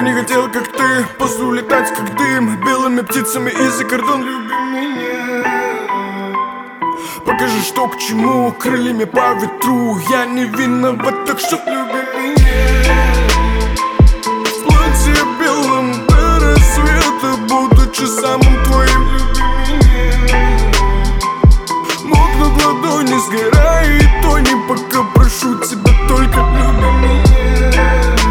не хотел, как ты, после улетать, как дым, белыми птицами из-за кордон. Люби меня, покажи, что к чему, крыльями по ветру. Я не виноват, так что люби меня. В платье белом до рассвета, будучи самым твоим. Люби меня, мокнут ладони, сгорает тони, пока прошу тебя, только люби меня.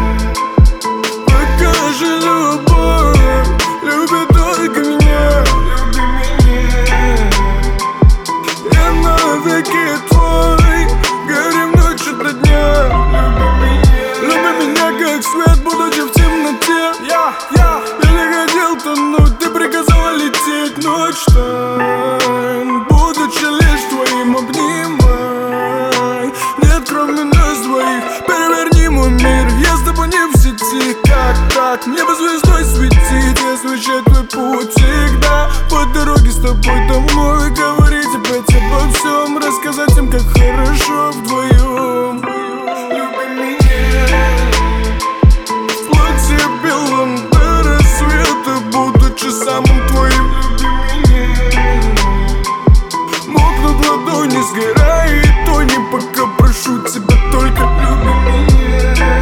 Покажи любовь, люби только меня. Люби меня, я навеки твой, горим ночи до дня. Люби меня, как свет, будучи в темноте. Я не хотел тонуть, ты приказала лететь. Ночь тайн, будучи лишь твоим, обнимай. Нет, кроме нас двоих, переверни мой мир. Я с тобой не в сети, как так? Мне бы звездой светить, освещать твой путь всегда. По дороге с тобой домой, говорить опять обо всем, рассказать им, как хорошо вдвоем. Люби меня, в платье белом до рассвета, будучи самым твоим. Люби меня, мокнут ладони, сгорает тони, пока прошу тебя, только люби меня.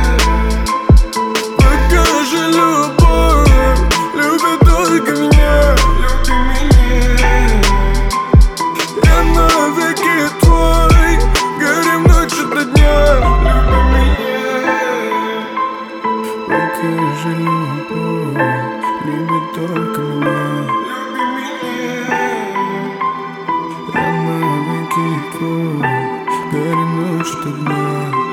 Покажи любовь, люби только меня. Люби меня, я навеки твой, горим ночи до дня. Люби меня, покажи любовь, люби только меня. Люби меня, я навеки твой, горим ночи до дня.